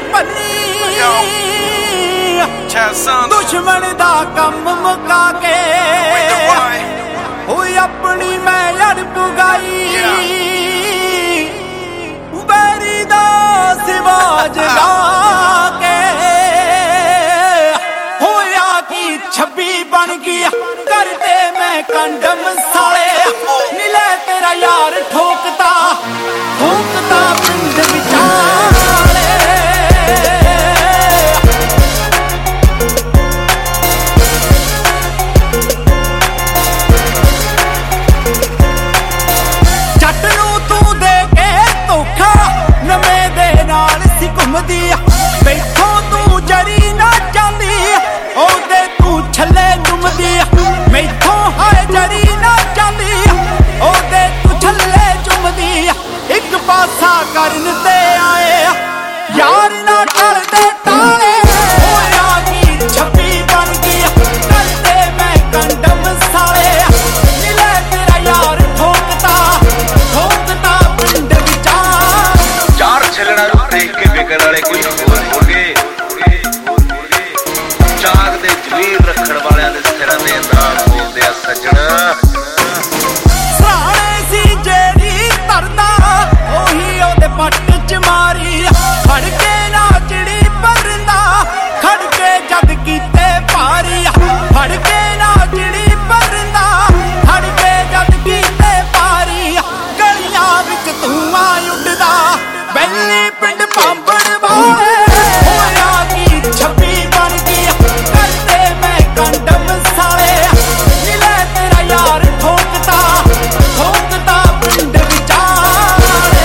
भली दुश्मन दा कम मुका के अपनी मैं लड़ पुगाई बैरी दा सिवा जगा के होया की 26 बन गया करते मैं कंडम साले मिले तेरा यार ठोकता ठोकता पिंड विचाले जट नू तू दे के धोखा नवे दे नाल सी घुमदी बैठो तू जरी ना चांदी ओदे तू छले चुमदी मैथों हाय जरी ना चांदी ओदे तू छले चुमदी एक पासा करन ते आए यार ना टल दे ताले होया की 26 बन गया करते मैं कंडम साले मिले तेरा यार ठोकता ठोकता पिंड विचार चार छलड़ा देख के बिगड़ वाले कोई होर हो गए चाक दे जमीन रखण वालियां दे सिरां दे नाल बोलदे आ सजणा सराणे सी जेरी तरदा ओही ओदे पट च मारी फड़ के ना चिड़ी परदा खड़ के जद कीते पारी फड़ के ना चिड़ी परदा खड़ के जद कीते पारी गलियां विच धुआं उड़दा बैली पिंड पांबड़ वाले होया की 26 बन गया करते मैं कंडम साले मिले तेरा यार ठोकता ठोकता पिंड विचाले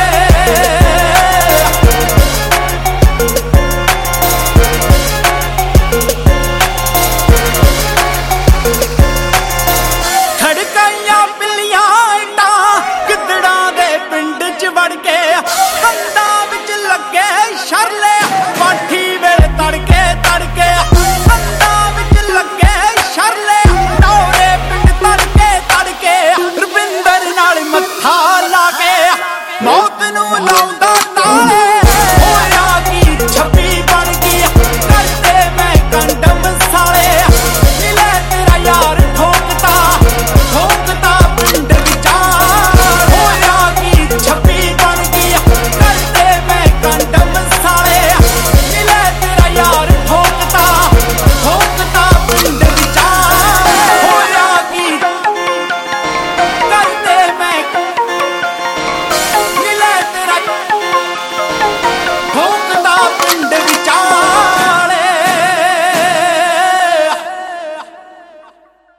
खड़काइयां पिल्लियां इटां गिद्दड़ां दे पिंड च वड़ के कंधां विच लगे शरले पाठी वेले तड़के तड़के कंधां विच लगे शरले डोरे पिंड तड़के तड़के रविंदर नाल मत्था ला के मौत नूं लाउंदा